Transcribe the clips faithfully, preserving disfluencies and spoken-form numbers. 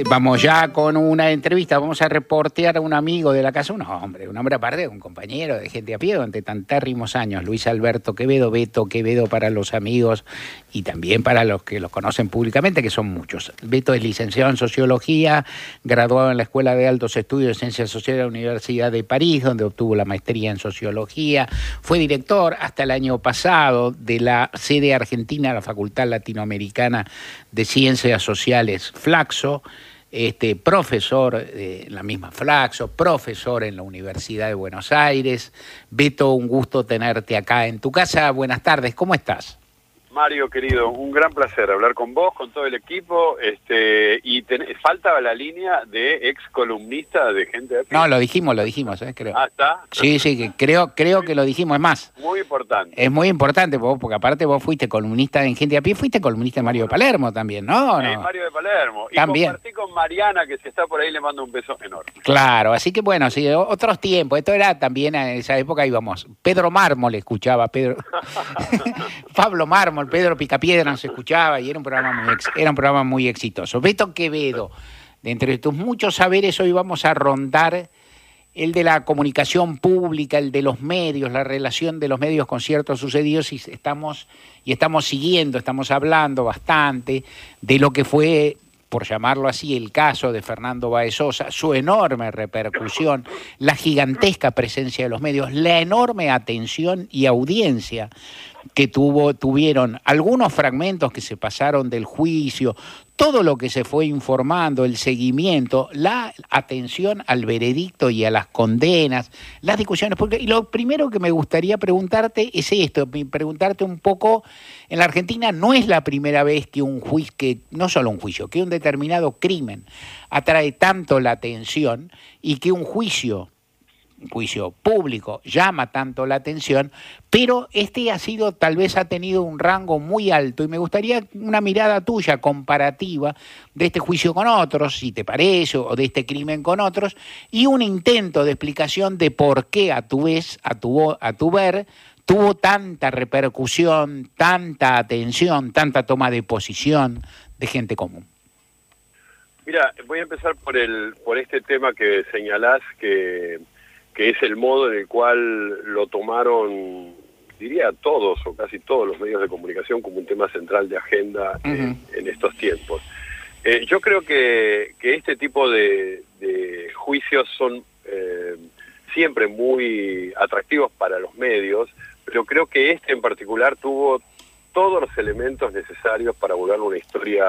Vamos ya con una entrevista, vamos a reportear a un amigo de la casa, un hombre, un hombre aparte, un compañero de Gente a Pie durante tantérrimos años, Luis Alberto Quevedo, Beto Quevedo para los amigos y también para los que los conocen públicamente, que son muchos. Beto es licenciado en Sociología, graduado en la Escuela de Altos Estudios de Ciencias Sociales de la Universidad de París, donde obtuvo la maestría en Sociología, fue director hasta el año pasado de la sede argentina de la Facultad Latinoamericana de Ciencias Sociales, Flaxo, Este, profesor en eh, la misma Flaxo, profesor en la Universidad de Buenos Aires. Beto, un gusto tenerte acá en tu casa. Buenas tardes, ¿cómo estás? Mario, querido, un gran placer hablar con vos, con todo el equipo, este, y ten, falta la línea de ex columnista de Gente de a Pie. No, lo dijimos, lo dijimos, ¿eh? Creo. Ah, ¿está? Sí, sí, que creo, creo que lo dijimos, es más. Muy importante. Es muy importante, vos, porque aparte vos fuiste columnista en Gente a Pie, fuiste columnista de Mario de Palermo también, ¿no? Sí, ¿no? Mario de Palermo. Y también. Compartí con Mariana, que si está por ahí, le mando un beso enorme. Claro, así que bueno, sí, otros tiempos, esto era también en esa época íbamos, Pedro Mármol escuchaba, Pedro, Pablo Mármol, Pedro Picapiedra nos escuchaba y era un programa muy, ex, era un programa muy exitoso. Beto Quevedo, de entre tus muchos saberes hoy vamos a rondar el de la comunicación pública, el de los medios, la relación de los medios con ciertos sucedidos, y estamos, y estamos siguiendo, estamos hablando bastante de lo que fue, por llamarlo así, el caso de Fernando Báez Sosa, su enorme repercusión, la gigantesca presencia de los medios, la enorme atención y audiencia que tuvo, tuvieron algunos fragmentos que se pasaron del juicio, todo lo que se fue informando, el seguimiento, la atención al veredicto y a las condenas, las discusiones. Porque, y lo primero que me gustaría preguntarte es esto, preguntarte un poco, en la Argentina no es la primera vez que un juicio, que no solo un juicio, que un determinado crimen atrae tanto la atención y que un juicio, un juicio público llama tanto la atención, pero este ha sido, tal vez ha tenido un rango muy alto y me gustaría una mirada tuya comparativa de este juicio con otros, si te parece, o de este crimen con otros, y un intento de explicación de por qué a tu vez, a tu, a tu ver, tuvo tanta repercusión, tanta atención, tanta toma de posición de gente común. Mira, voy a empezar por el por este tema que señalás, que que es el modo en el cual lo tomaron, diría todos o casi todos los medios de comunicación como un tema central de agenda uh-huh. en, en estos tiempos. Eh, yo creo que, que este tipo de, de juicios son eh, siempre muy atractivos para los medios, pero creo que este en particular tuvo todos los elementos necesarios para volver una historia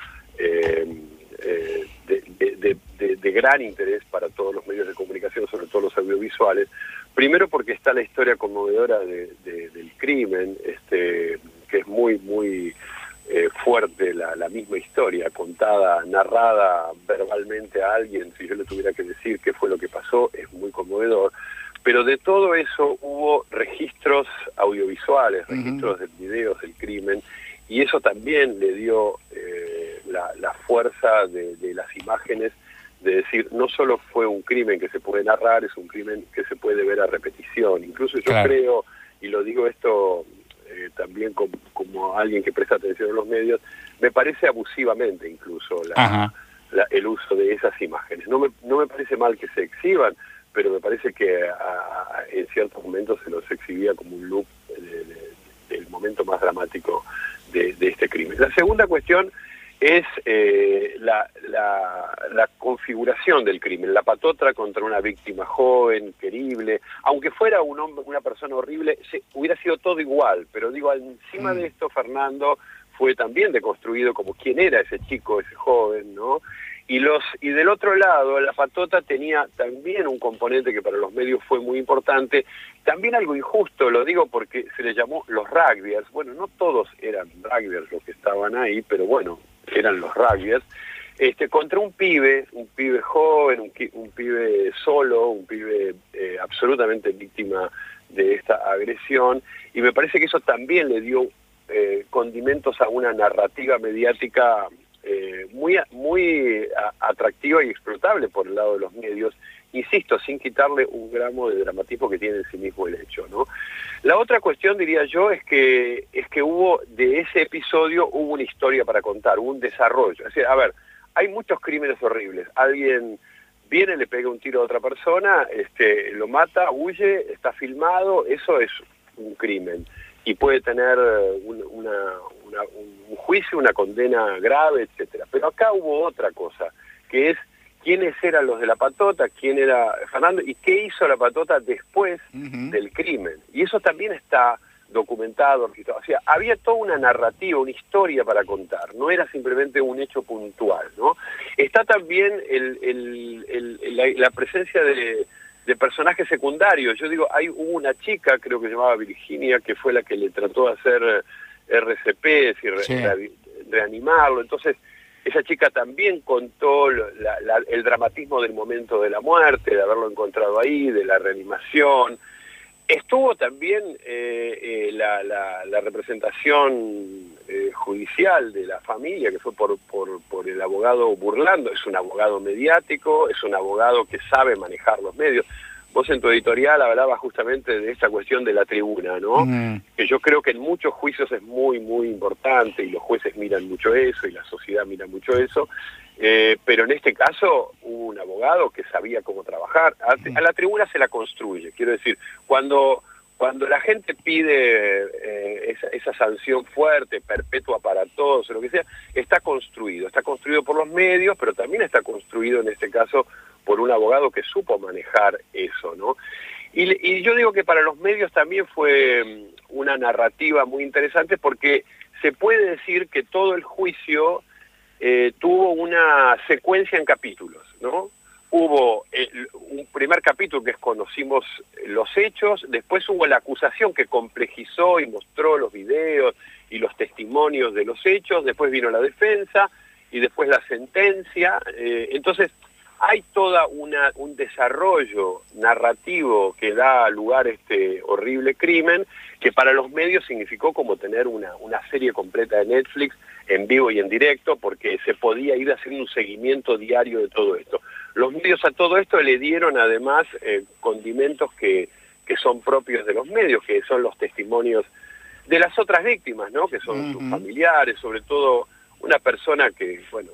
eh, eh, de, de, de, de, de gran interés para todos los medios de comunicación, sobre todo los audiovisuales. Primero porque está la historia conmovedora de, de, del crimen, este, que es muy, muy eh, fuerte, la, la misma historia, contada, narrada verbalmente a alguien. Si yo le tuviera que decir qué fue lo que pasó, es muy conmovedor. Pero de todo eso hubo registros audiovisuales, registros uh-huh. de videos del crimen, y eso también le dio eh, la, la fuerza de, de las imágenes, de decir, no solo fue un crimen que se puede narrar, es un crimen que se puede ver a repetición. Incluso yo claro. creo, y lo digo esto eh, también como, como alguien que presta atención a los medios, me parece abusivamente incluso la, la, el uso de esas imágenes. No me, no me parece mal que se exhiban, pero me parece que a, a, en ciertos momentos se los exhibía como un loop de, de, del momento más dramático de, de este crimen. La segunda cuestión es eh, la, la, la configuración del crimen, la patotra contra una víctima joven, querible, aunque fuera un hombre, una persona horrible, se, hubiera sido todo igual, pero digo, encima de esto Fernando fue también deconstruido como quién era ese chico, ese joven, ¿no? Y los y del otro lado, la patota tenía también un componente que para los medios fue muy importante, también algo injusto, lo digo porque se les llamó los rugbyers. Bueno, no todos eran rugbyers los que estaban ahí, pero bueno, eran los rugbyers, este, contra un pibe, un pibe joven, un, un pibe solo, un pibe eh, absolutamente víctima de esta agresión, y me parece que eso también le dio eh, condimentos a una narrativa mediática Eh, muy muy atractiva y explotable por el lado de los medios, insisto, sin quitarle un gramo de dramatismo que tiene en sí mismo el hecho, ¿no? La otra cuestión, diría yo, es que es que hubo, de ese episodio, hubo una historia para contar, hubo un desarrollo. Es decir, a ver, hay muchos crímenes horribles. Alguien viene, le pega un tiro a otra persona, este, lo mata, huye, está filmado, eso es un crimen. Y puede tener un, una, una, un juicio, una condena grave, etcétera. Pero acá hubo otra cosa, que es quiénes eran los de la patota, quién era Fernando y qué hizo la patota después uh-huh. del crimen. Y eso también está documentado. O sea, había toda una narrativa, una historia para contar, no era simplemente un hecho puntual, ¿no? Está también el, el, el, la, la presencia de, de personajes secundarios. Yo digo, hay hubo una chica, creo que se llamaba Virginia, que fue la que le trató de hacer R C P, y re, sí. re, reanimarlo. Entonces, esa chica también contó la, la, el dramatismo del momento de la muerte, de haberlo encontrado ahí, de la reanimación. Estuvo también eh, eh, la, la, la representación eh, judicial de la familia, que fue por, por, por el abogado Burlando. Es un abogado mediático, es un abogado que sabe manejar los medios. Vos en tu editorial hablabas justamente de esta cuestión de la tribuna, ¿no? Mm. Que yo creo que en muchos juicios es muy, muy importante, y los jueces miran mucho eso, y la sociedad mira mucho eso, eh, pero en este caso hubo un abogado que sabía cómo trabajar. A, a la tribuna se la construye, quiero decir, cuando, cuando la gente pide eh, esa, esa sanción fuerte, perpetua para todos, o lo que sea, está construido, está construido por los medios, pero también está construido en este caso por un abogado que supo manejar eso, ¿no? Y, y yo digo que para los medios también fue una narrativa muy interesante, porque se puede decir que todo el juicio eh, tuvo una secuencia en capítulos, ¿no? Hubo el, un primer capítulo que es conocimos los hechos, después hubo la acusación que complejizó y mostró los videos y los testimonios de los hechos, después vino la defensa y después la sentencia, eh, entonces hay toda una un desarrollo narrativo que da lugar a este horrible crimen, que para los medios significó como tener una, una serie completa de Netflix en vivo y en directo, porque se podía ir haciendo un seguimiento diario de todo esto. Los medios a todo esto le dieron además eh, condimentos que, que son propios de los medios, que son los testimonios de las otras víctimas, ¿no? Que son uh-huh. sus familiares, sobre todo una persona que, bueno,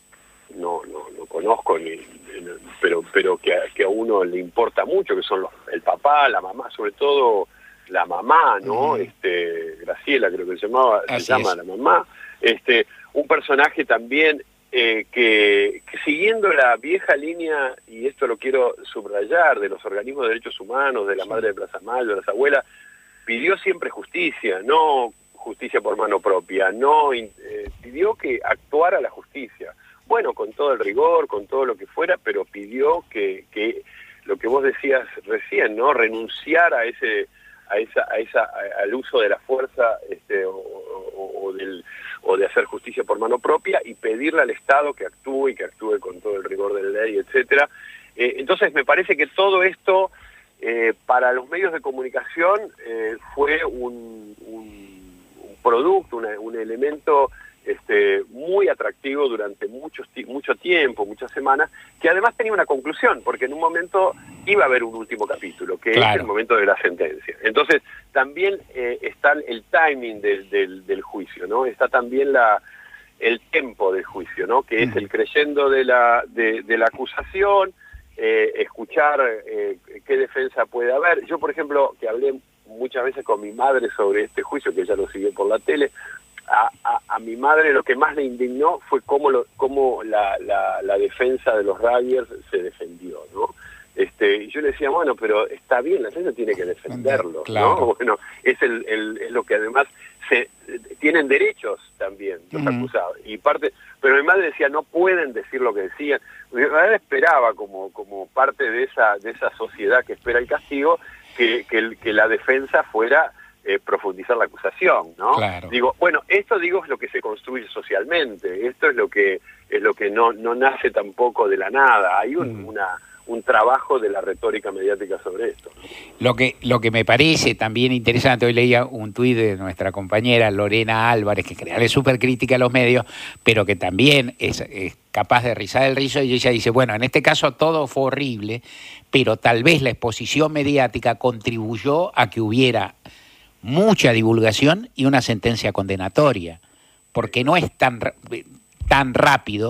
no no no conozco ni, pero pero que a, que a uno le importa mucho, que son los, el papá, la mamá, sobre todo la mamá, ¿no? Uh-huh. Este Graciela creo que se llamaba, Así se llama es. la mamá, este un personaje también eh, que, que siguiendo la vieja línea, y esto lo quiero subrayar, de los organismos de derechos humanos, de la sí. Madre de Plaza Mayo, de las abuelas, pidió siempre justicia, no justicia por mano propia, no eh, pidió que actuara la justicia. Bueno, con todo el rigor, con todo lo que fuera, pero pidió que, que lo que vos decías recién, ¿no? Renunciar a ese, a esa, a esa, a, al uso de la fuerza, este, o, o, o del, o de hacer justicia por mano propia, y pedirle al Estado que actúe y que actúe con todo el rigor de la ley, etcétera. Eh, entonces me parece que todo esto eh, para los medios de comunicación eh, fue un, un, un producto, una, un elemento Este, muy atractivo durante mucho, mucho tiempo, muchas semanas, que además tenía una conclusión, porque en un momento iba a haber un último capítulo, que claro. es el momento de la sentencia. Entonces, también eh, está el timing del, del, del juicio, ¿no? Está también la, el tempo del juicio, ¿no? Que es el creyendo de la, de, de la acusación, eh, escuchar eh, qué defensa puede haber. Yo, por ejemplo, que hablé muchas veces con mi madre sobre este juicio, que ella lo siguió por la tele, A, a, a mi madre lo que más le indignó fue cómo, lo, cómo la, la, la defensa de los Ravers se defendió, ¿no? Este, yo le decía, bueno, pero está bien, la defensa tiene que defenderlo, claro. ¿no? Bueno, es, el, el, es lo que además se tienen derechos también los uh-huh. acusados. Y parte, pero mi madre decía, no pueden decir lo que decían. Mi madre esperaba, como, como parte de esa, de esa sociedad que espera el castigo, que, que, el, que la defensa fuera Eh, profundizar la acusación, ¿no? Claro. Digo, bueno, esto digo es lo que se construye socialmente, esto es lo que es lo que no no nace tampoco de la nada, hay un, mm. una un trabajo de la retórica mediática sobre esto. Lo que lo que me parece también interesante, hoy leía un tuit de nuestra compañera Lorena Álvarez, que en general es súper crítica a los medios, pero que también es, es capaz de rizar el rizo, y ella dice, bueno, en este caso todo fue horrible, pero tal vez la exposición mediática contribuyó a que hubiera mucha divulgación y una sentencia condenatoria, porque no es tan tan rápido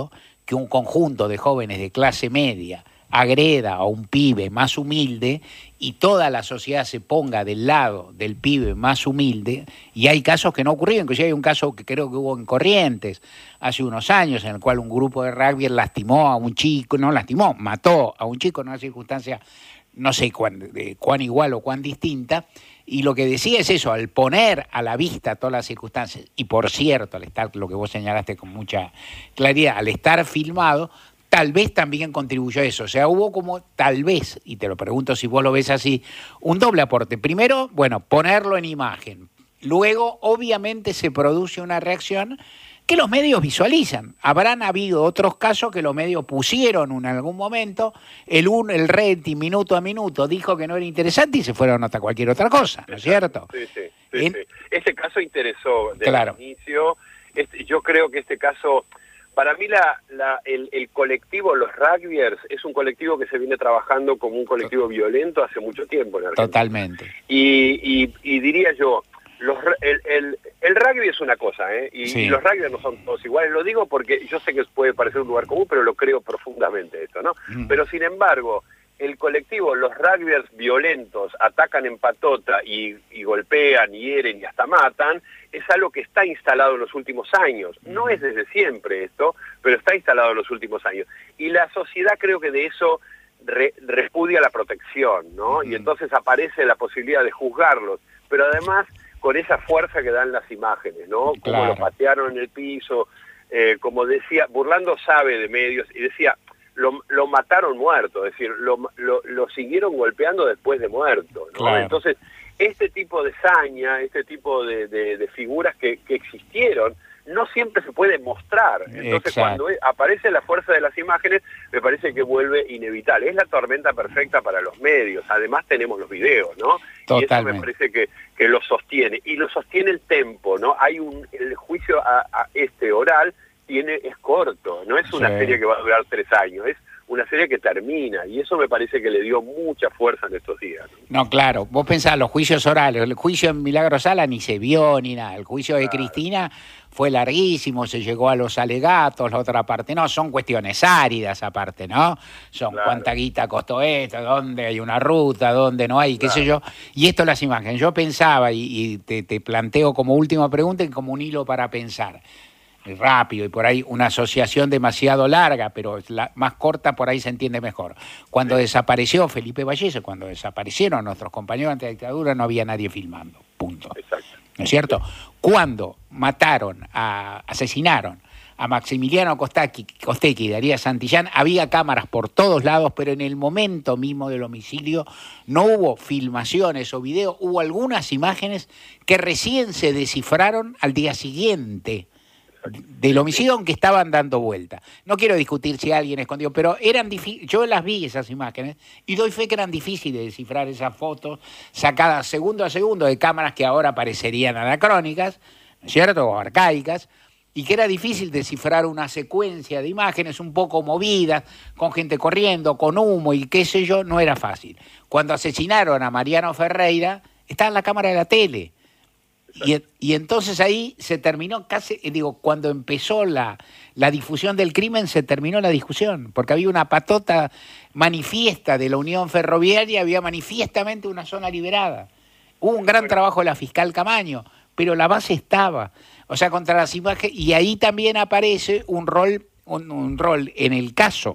que un conjunto de jóvenes de clase media agreda a un pibe más humilde y toda la sociedad se ponga del lado del pibe más humilde, y hay casos que no ocurrieron, inclusive hay un caso que creo que hubo en Corrientes hace unos años, en el cual un grupo de rugby lastimó a un chico, no lastimó, mató a un chico en una circunstancia no sé cuán, de, cuán igual o cuán distinta, y lo que decía es eso, al poner a la vista todas las circunstancias, y por cierto, al estar, lo que vos señalaste con mucha claridad, al estar filmado, tal vez también contribuyó a eso. O sea, hubo como, tal vez, y te lo pregunto si vos lo ves así, un doble aporte. Primero, bueno, ponerlo en imagen. Luego, obviamente, se produce una reacción que los medios visualizan. Habrán habido otros casos que los medios pusieron en algún momento, el, un, el rating minuto a minuto dijo que no era interesante y se fueron hasta cualquier otra cosa, ¿no es cierto? Sí, sí, sí, en... sí. Ese caso interesó desde claro. el inicio. Este, yo creo que este caso... Para mí la, la, el, el colectivo, los rugbyers, es un colectivo que se viene trabajando como un colectivo violento hace mucho tiempo en Argentina. Totalmente. Y, y, y diría yo, los, el, el, el rugby es una cosa, ¿eh? Y, sí. y los rugbyers no son todos iguales. Lo digo porque yo sé que puede parecer un lugar común, pero lo creo profundamente esto, ¿no? Mm. Pero sin embargo, el colectivo, los rugbyers violentos, atacan en patota y, y golpean, hieren y hasta matan, es algo que está instalado en los últimos años. No es desde siempre esto, pero está instalado en los últimos años. Y la sociedad creo que de eso re, repudia la protección, ¿no? Uh-huh. Y entonces aparece la posibilidad de juzgarlos, pero además con esa fuerza que dan las imágenes, ¿no? Como claro. lo patearon en el piso, eh, como decía, Burlando sabe de medios, y decía... Lo, lo mataron muerto, es decir, lo, lo, lo siguieron golpeando después de muerto, ¿no? Claro. Entonces, este tipo de saña, este tipo de, de, de figuras que, que existieron, no siempre se puede mostrar. Entonces, exacto. cuando aparece la fuerza de las imágenes, me parece que vuelve inevitable. Es la tormenta perfecta para los medios. Además, tenemos los videos, ¿no? Totalmente. Y eso me parece que, que lo sostiene. Y lo sostiene el tempo, ¿no? Hay un el juicio a, a este oral, Tiene, es corto, no es una sí. serie que va a durar tres años, es una serie que termina, y eso me parece que le dio mucha fuerza en estos días. No, no claro, vos pensás, los juicios orales, el juicio en Milagro Sala ni se vio ni nada, el juicio de claro. Cristina fue larguísimo, se llegó a los alegatos, la otra parte no, son cuestiones áridas aparte, ¿no? Son claro. cuánta guita costó esto, dónde hay una ruta, dónde no hay, qué claro. sé yo, y esto las imágenes. Yo pensaba, y, y te, te planteo como última pregunta y como un hilo para pensar, rápido y por ahí una asociación demasiado larga, pero la más corta por ahí se entiende mejor. Cuando sí. desapareció Felipe Vallese, cuando desaparecieron nuestros compañeros ante la dictadura, no había nadie filmando, punto. Exacto. ¿No es cierto? Cuando mataron, a, asesinaron a Maximiliano Costecchi, Costecchi y Darío Santillán, había cámaras por todos lados, pero en el momento mismo del homicidio no hubo filmaciones o videos, hubo algunas imágenes que recién se descifraron al día siguiente del homicidio, aunque estaban dando vuelta. No quiero discutir si alguien escondió, pero eran difíciles. Yo las vi, esas imágenes, y doy fe que eran difíciles de descifrar esas fotos sacadas segundo a segundo de cámaras que ahora parecerían anacrónicas, ¿cierto? O arcaicas, y que era difícil descifrar una secuencia de imágenes un poco movidas, con gente corriendo, con humo y qué sé yo, no era fácil. Cuando asesinaron a Mariano Ferreira, estaba en la cámara de la tele. Y, y entonces ahí se terminó casi, digo, cuando empezó la, la difusión del crimen se terminó la discusión, porque había una patota manifiesta de la Unión Ferroviaria, había manifiestamente una zona liberada. Hubo un gran trabajo de la fiscal Camaño, pero la base estaba, o sea, contra las imágenes, y ahí también aparece un rol, un, un rol en el caso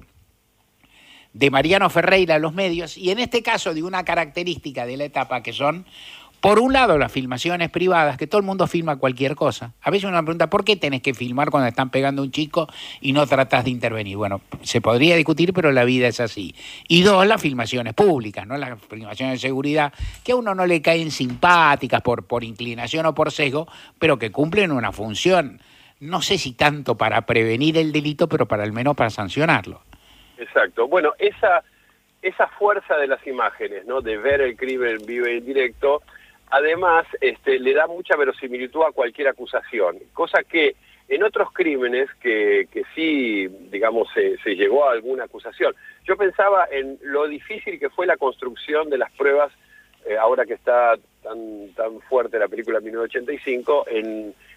de Mariano Ferreira, los medios, y en este caso de una característica de la etapa que son... Por un lado, las filmaciones privadas, que todo el mundo filma cualquier cosa. A veces uno me pregunta, ¿por qué tenés que filmar cuando están pegando a un chico y no tratás de intervenir? Bueno, se podría discutir, pero la vida es así. Y dos, las filmaciones públicas, ¿no? Las filmaciones de seguridad, que a uno no le caen simpáticas por, por inclinación o por sesgo, pero que cumplen una función, no sé si tanto para prevenir el delito, pero para al menos para sancionarlo. Exacto. Bueno, esa, esa fuerza de las imágenes, ¿no? De ver el crimen vivo y en directo, además, este, le da mucha verosimilitud a cualquier acusación, cosa que en otros crímenes que, que sí, digamos, se, se llegó a alguna acusación. Yo pensaba en lo difícil que fue la construcción de las pruebas, eh, ahora que está tan, tan fuerte la película mil novecientos ochenta y cinco, en,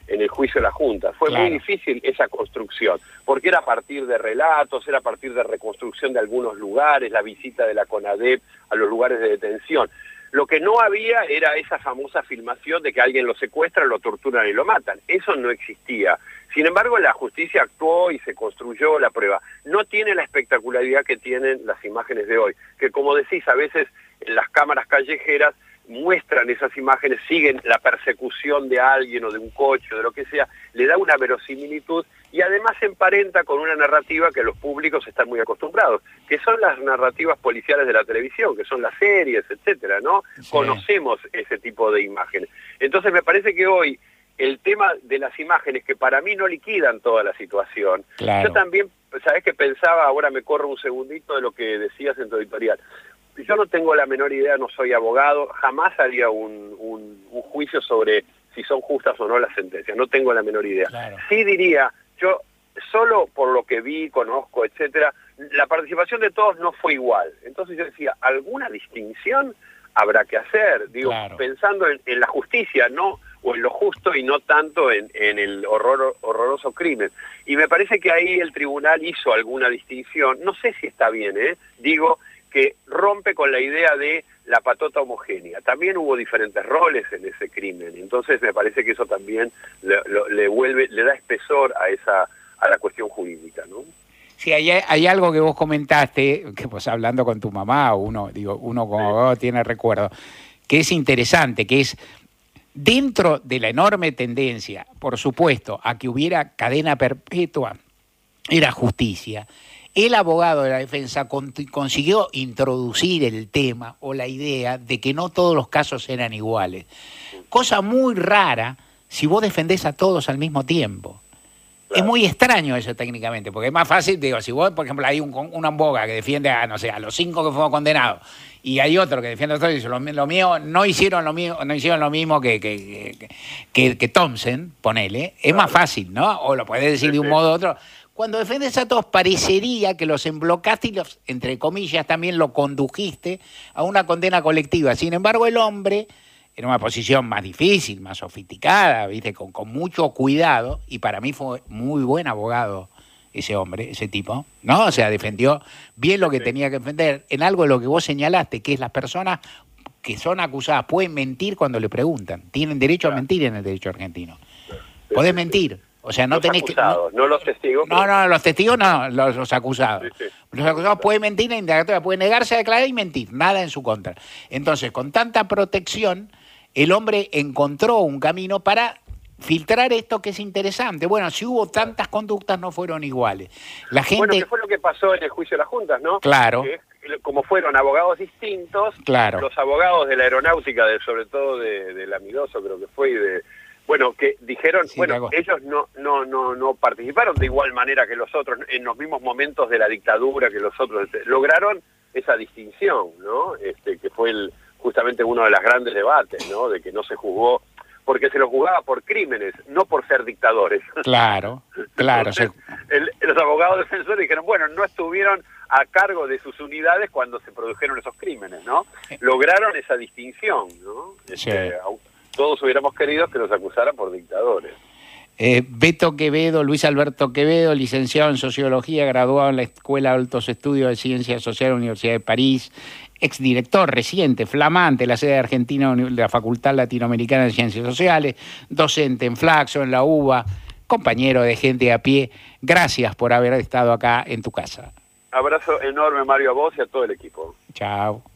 en el juicio de la Junta. Fue claro. muy difícil esa construcción, porque era a partir de relatos, era a partir de reconstrucción de algunos lugares, la visita de la CONADEP a los lugares de detención. Lo que no había era esa famosa filmación de que alguien lo secuestra, lo torturan y lo matan. Eso no existía. Sin embargo, la justicia actuó y se construyó la prueba. No tiene la espectacularidad que tienen las imágenes de hoy, que como decís, a veces en las cámaras callejeras muestran esas imágenes, siguen la persecución de alguien o de un coche o de lo que sea, le da una verosimilitud y además se emparenta con una narrativa que los públicos están muy acostumbrados, que son las narrativas policiales de la televisión, que son las series, etcétera, ¿no? Sí. Conocemos ese tipo de imágenes. Entonces me parece que hoy el tema de las imágenes, que para mí no liquidan toda la situación, claro. Yo también, ¿sabés qué pensaba? Ahora me corro un segundito de lo que decías en tu editorial. Yo no tengo la menor idea, no soy abogado, jamás haría un, un, un juicio sobre si son justas o no las sentencias, no tengo la menor idea. Claro. Sí diría, yo solo por lo que vi, conozco, etcétera, la participación de todos no fue igual. Entonces yo decía, ¿alguna distinción habrá que hacer? Digo, claro. Pensando en, en la justicia, no, o en lo justo y no tanto en, en el horror, horroroso crimen. Y me parece que ahí el tribunal hizo alguna distinción, no sé si está bien, ¿eh? Digo, que rompe con la idea de la patota homogénea. También hubo diferentes roles en ese crimen, entonces me parece que eso también le, le, le vuelve, le da espesor a esa a la cuestión jurídica, ¿no? Sí, hay, hay algo que vos comentaste, que pues hablando con tu mamá, uno, digo, uno como abogado sí. tiene recuerdo, que es interesante, que es dentro de la enorme tendencia, por supuesto, a que hubiera cadena perpetua, era justicia. El abogado de la defensa con, consiguió introducir el tema o la idea de que no todos los casos eran iguales. Cosa muy rara si vos defendés a todos al mismo tiempo. Claro. Es muy extraño eso técnicamente, porque es más fácil, digo, si vos, por ejemplo, hay un, un abogado que defiende a, no sé, a los cinco que fueron condenados, y hay otro que defiende a todos y dice, lo, lo mío, no hicieron lo mío, no hicieron lo mismo que, que, que, que, que Thompson, ponele, es claro. más fácil, ¿no? O lo podés decir sí, de un sí. modo u otro. Cuando defendes a todos, parecería que los emblocaste y los, entre comillas, también lo condujiste a una condena colectiva. Sin embargo, el hombre, en una posición más difícil, más sofisticada, ¿viste? Con, con mucho cuidado, y para mí fue muy buen abogado ese hombre, ese tipo, ¿no? O sea, defendió bien lo que sí. tenía que defender, en algo de lo que vos señalaste, que es las personas que son acusadas pueden mentir cuando le preguntan. Tienen derecho claro. a mentir en el derecho argentino. Sí, Podés sí, mentir. Sí. O sea, no los tenés acusados, que... No, no los testigos. No, pero... no, los testigos no, los, los acusados. Sí, sí. Los acusados sí, pueden mentir en la indagatoria, pueden negarse a declarar y mentir, nada en su contra. Entonces, con tanta protección, el hombre encontró un camino para filtrar esto que es interesante. Bueno, si hubo tantas conductas, no fueron iguales. La gente... Bueno, que fue lo que pasó en el juicio de las juntas, ¿no? Claro. Que, como fueron abogados distintos, claro. los abogados de la aeronáutica, de, sobre todo de, de la Midoso, creo que fue, y de... Bueno, que dijeron, sí, bueno, ellos no, no, no, no participaron de igual manera que los otros, en los mismos momentos de la dictadura que los otros, lograron esa distinción, ¿no? Este, que fue el, justamente uno de los grandes debates, ¿no? De que no se juzgó, porque se los juzgaba por crímenes, no por ser dictadores. Claro, claro. Entonces, el, los abogados defensores dijeron, bueno, no estuvieron a cargo de sus unidades cuando se produjeron esos crímenes, ¿no? Lograron esa distinción, ¿no? Este, sí. Todos hubiéramos querido que los acusaran por dictadores. Eh, Beto Quevedo, Luis Alberto Quevedo, licenciado en Sociología, graduado en la Escuela de Altos Estudios de Ciencias Sociales de la Universidad de París, exdirector reciente, flamante, la sede argentina de la Facultad Latinoamericana de Ciencias Sociales, docente en Flaxo, en la UBA, compañero de gente a pie. Gracias por haber estado acá en tu casa. Abrazo enorme, Mario, a vos y a todo el equipo. Chao.